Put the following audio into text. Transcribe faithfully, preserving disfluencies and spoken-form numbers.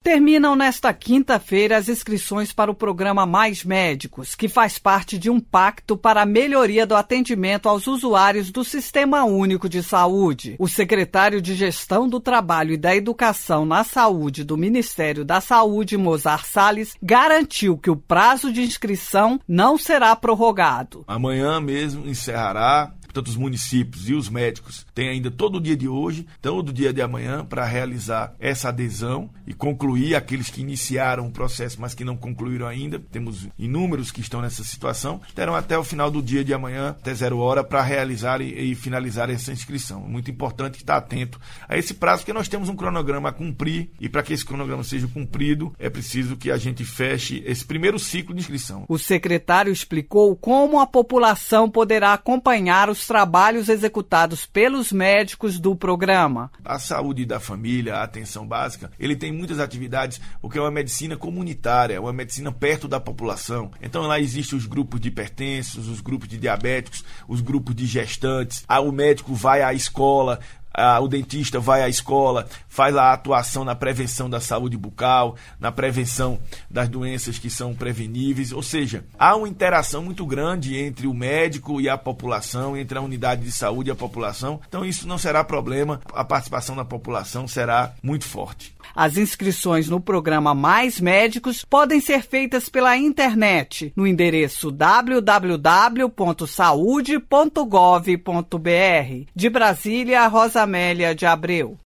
Terminam nesta quinta-feira as inscrições para o programa Mais Médicos, que faz parte de um pacto para a melhoria do atendimento aos usuários do Sistema Único de Saúde. O secretário de Gestão do Trabalho e da Educação na Saúde do Ministério da Saúde, Mozart Salles, garantiu que o prazo de inscrição não será prorrogado. Amanhã mesmo encerrará. Portanto, os municípios e os médicos têm ainda todo o dia de hoje, todo o dia de amanhã, para realizar essa adesão e concluir aqueles que iniciaram o processo, mas que não concluíram ainda. Temos inúmeros que estão nessa situação. Terão até o final do dia de amanhã, até zero hora, para realizar e, e finalizar essa inscrição. É muito importante estar atento a esse prazo, porque nós temos um cronograma a cumprir e para que esse cronograma seja cumprido, é preciso que a gente feche esse primeiro ciclo de inscrição. O secretário explicou como a população poderá acompanhar os trabalhos executados pelos médicos do programa. A saúde da família, a atenção básica, ele tem muitas atividades, porque é uma medicina comunitária, uma medicina perto da população. Então lá existem os grupos de hipertensos, os grupos de diabéticos, os grupos de gestantes. Ah, o médico vai à escola, Ah, o dentista vai à escola, faz a atuação na prevenção da saúde bucal, na prevenção das doenças que são preveníveis, ou seja, há uma interação muito grande entre o médico e a população, entre a unidade de saúde e a população, então isso não será problema, a participação da população será muito forte. As inscrições no programa Mais Médicos podem ser feitas pela internet, no endereço w w w ponto saúde ponto gov ponto b r. De Brasília, Rosa Amélia de Abreu.